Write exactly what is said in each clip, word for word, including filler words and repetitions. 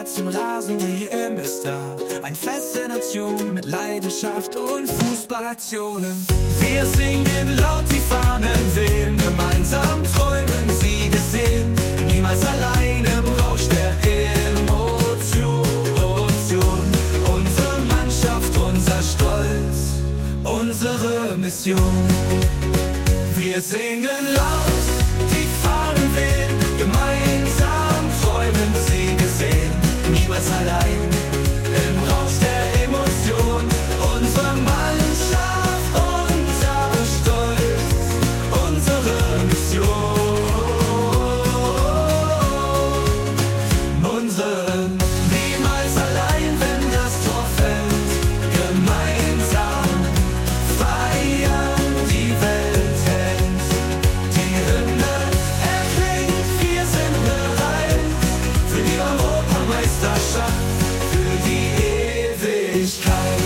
zum Rasen, die E M ist da. Ein Fest der Nation mit Leidenschaft und Fußballaktionen. Wir singen laut, die Fahnen wehen, gemeinsam träumen, Siege sehen. Niemals alleine im Rausch der Emotion. Unsere Mannschaft, unser Stolz, unsere Mission. Wir singen laut, die Fahnen wehen, gemeinsam träumen, Siege sehen. Niemals allein im Rausch der Emotion. Unsere Mannschaft, unser Stolz, unsere Mission. Unsere niemals allein, wenn das Tor fällt. Gemeinsam feiern, die Welt hält. Die Hymne erklingt, wir sind bereit für die Europameisterschaft, für die Ewigkeit.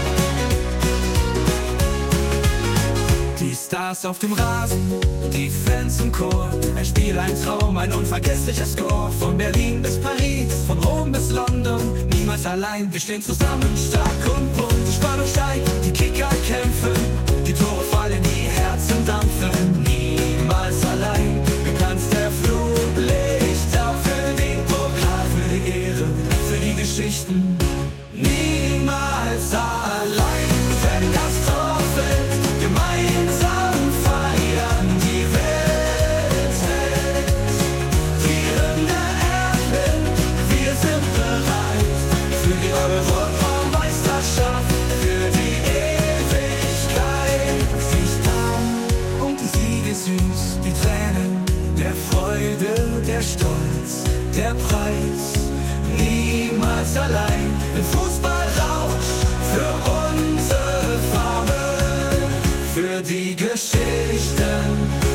Die Stars auf dem Rasen, die Fans im Chor. Ein Spiel, ein Traum, ein unvergesslicher Score. Von Berlin bis Paris, von Rom bis London. Niemals allein, wir stehen zusammen, stark und bunt. Die Spannung steigt, die Kicker kämpfen. Die Tore fallen, die Herzen dampfen. Niemals allein, begrenzt der Flutlichter. Für den Pokal, für die Ehre, für die Geschichten. Niemals allein, wenn das Tor fällt. Gemeinsam feiern, die Welt hält. Die Hymne erklingt, wir sind bereit für die Europameisterschaft, für die Ewigkeit. Sie stark und die Siege süß, die Tränen der Freude, der Stolz, der Preis. Niemals allein im Fußballrausch, für unsere Farben, für die Geschichten.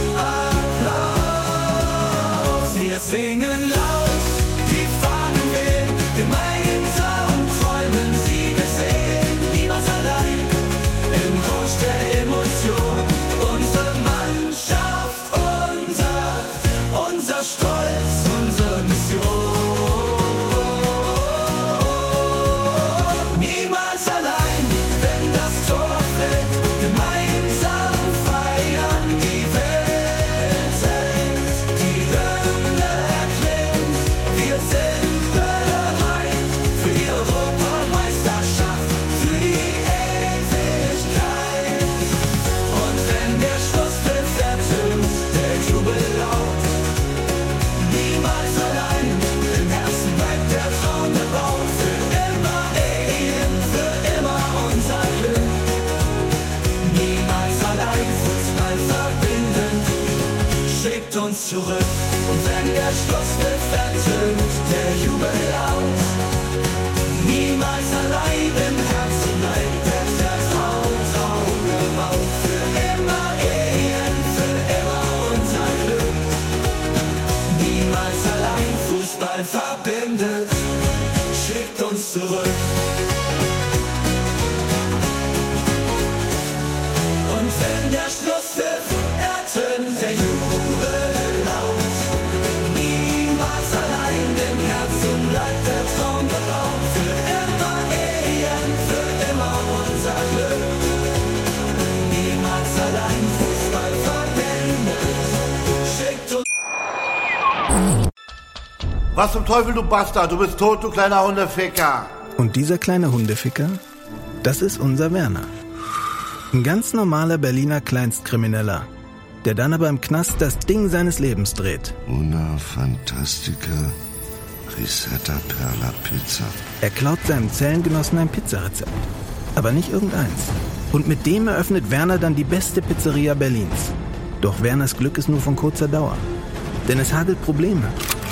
Applaus. Wir singen laut, die Fahnen wehen, gemeinsam träumen, Siege sehen. Niemals allein im Rausch der Emotion. Unsere Mannschaft, unser, unser Stolz, unsere Mission. Niemals allein, wenn das Tor fällt. Gemeinsam feiern, die Welt hält. Die Hymne erklingt, wir sind bereit für die Europameisterschaft, für die Ewigkeit. Und wenn der Schlusspfiff ertönt, der Jubel laut. Niemals allein, im Herzen bleibt der Traum gebaut. Für immer Ehen, für immer unser Glück. Niemals allein, Fußball verbindend, schickt uns zurück. Und wenn der Schlusspfiff ertönt, der Jubel laut. Niemals allein, im Herzen bleibt der Traum, Traum gebaut. Für immer Ehen, für immer unser Glück. Niemals allein, Fußball verbindet, schickt uns zurück. Und wenn der Schlusspfiff ertönt, der Jubel laut. Niemals allein, im Herzen bleibt der Traum gebaut. Für immer Ehen, für immer unser Glück. Niemals allein, Fußball verbindet, schickt uns. Was zum Teufel, du Bastard? Du bist tot, du kleiner Hundeficker. Und dieser kleine Hundeficker, das ist unser Werner. Ein ganz normaler Berliner Kleinstkrimineller, der dann aber im Knast das Ding seines Lebens dreht. Una fantastica risetta per la pizza. Er klaut seinem Zellengenossen ein Pizzarezept, aber nicht irgendeins. Und mit dem eröffnet Werner dann die beste Pizzeria Berlins. Doch Werners Glück ist nur von kurzer Dauer, denn es hagelt Probleme.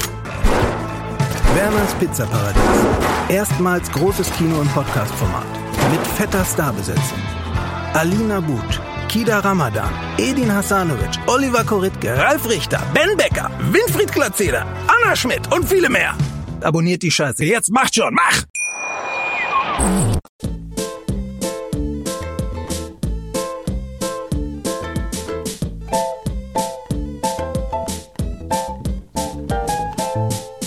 Werners Pizzaparadies. Erstmals großes Kino- und Podcast-Format. Mit fetter Starbesetzung. Alina But, Kida Ramadan, Edin Hasanovic, Oliver Koritke, Ralf Richter, Ben Becker, Winfried Glatzeder, Anna Schmidt und viele mehr. Abonniert die Scheiße. Jetzt macht schon, mach!